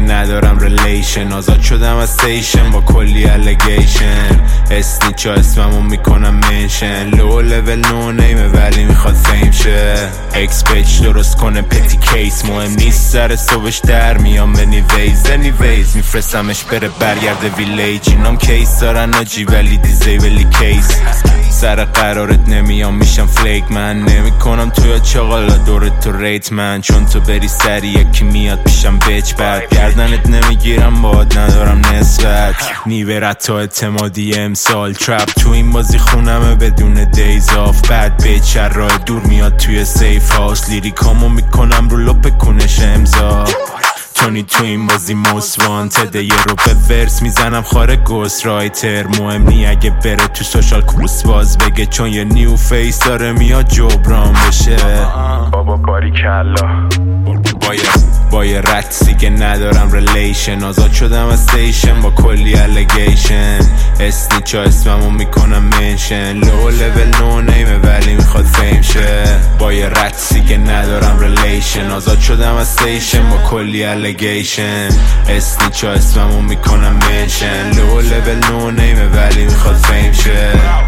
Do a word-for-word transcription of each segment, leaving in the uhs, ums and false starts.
ندارم ریلیشن. آزاد شدم از ستیشن با کلی الیگیشن. اسنیچا اسممو میکنم منشن. لو لول نو نیمه ولی میخواد فیم شه. اکس پیج درست کنه پتی کیس. مهم نیست سر صبحش در میام انیویز انیویز میفرستمش بره برگرده ویلیج. اینام کیس دارن آجی ولی دیزیبلی کیس. سر قرارت نمیام میشم فلیک من. نمیکنم توی چغالا دورت تو ریت من. چون تو بری سری یکی میاد پیشم بچ بعد گردنت نمیگیرم باد ندارم نسبت. نیوه رتا اعتمادی امسال ترپ تو این بازی خونمه بدون دیز آف. بد بیچ راه دور میاد توی سیف هاوس. لیریکامو میکنم رو لپ کنش امضا. تونی تو این بازی موست وانتده. یه رو به ورس میزنم خاره گوست رایتر. مهم نی اگه بره تو سوشال کروس باز بگه. چون یه نیو فیس داره میاد جبران بشه. بابا باری کلا با یه با یه رقصی که ندارم ریلیشن. آزاد شدم از ستیشن با کلی الیگیشن. اسنیچا اسممو میکنم منشن. لو لول نو نیمه ولی میخواد فیم شه. با یه رقصی که ندارم ریلیشن. آزاد شدم از ستیشن با کلی الیگیشن. اسنیچا اسممو میکنم منشن. لو لول نو نیمه ولی میخواد فیم شه.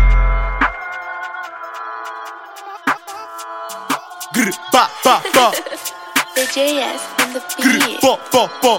گر با با با The J S on the beat. با با با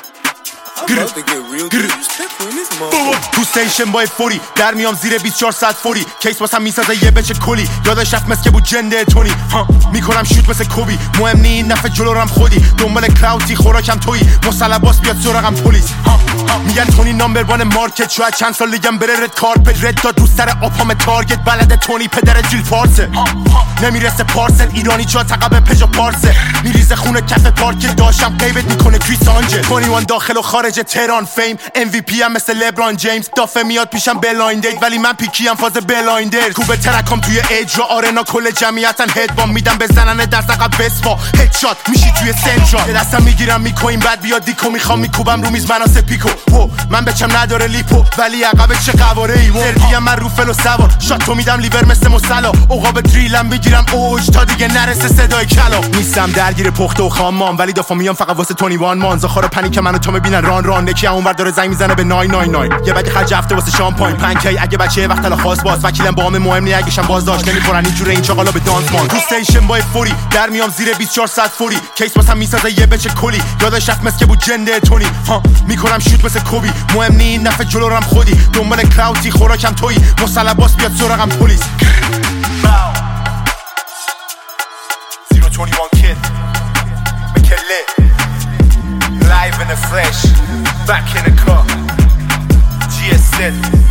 تو ستیشن با فوری در میام زیر بیست و چهار ساعت فوری. کیس واسم میسازه یه بچه کلی. یادش رفت مثل که بود جنده تونی. ها میکنم شوت مثل کوبی. مهم نی این نفع جلورم خودی. دنبال کراوتی خوراکم تویی. مسلباس بیاد سراغم پلیس. ها میگن تونی نامبر وان مارکت. شاید چند سال دیگم بره رد کارپت. رد داد رو سر آپام تارگت. بلده تونی پدر جیل فارسه. نمیرسه پارسل ایرانی چا تقب پژو پارسه. میریزه خونه کف پارک داشتم غیبت میکنه کریسانجه. بیست و یک داخل و خارج تهران فیم. ام وی پی ام مثل لبران جیمز. دافه میاد پیشم بلایندید ولی من پیکی ام فاز بلایندر. کوبه ترکام توی اجرا آرنا کل جمعیتن هدبام میدم بزنن در عقب بسپا. هدشات میشی توی سنترال. دستم میگیرم میکوین بعد بیاد دیکو میخوام میکوبم رو میز مناسه پیکو. و من بچم نداره لیپو ولی عقب چه قواره ای. سرگیم من رو فلو سوار. شاتو میدم لیور مثل مسلا. عقاب دریلم بگیرم اوج تا دیگه نرسه صدای کلا. نیستم درگیر پخته و خامام ولی دافا میام فقط واسه تونی وان مان. زخار پنیک منو تو ببینن ران ران. نکی اونور داره زنگ میزنه به نه نه نه. یه بگ خرج هفته واسه شامپاین پنکی. اگه بچه وقت الا خاص باز وکیلم با هم مهم نی اگهشم بازداشت نمیکنن اینجوره این چاقالا به دانس مان. تو ستیشن با فوری در میام زیر بیست و چهار ساعت فوری. کیس واسم میسازه یه بچه کلی. یادش رفت مثل که بود جنده تونی. ها میکنم شوت مثل کوبی. مهم نی این نفع جلورم خودی. دنبال کراوتی خوراکم تویی. مسلباس بیاد سراغم پلیس. صفر بیست و یک kid McKinley live in the flesh back in the car G S Z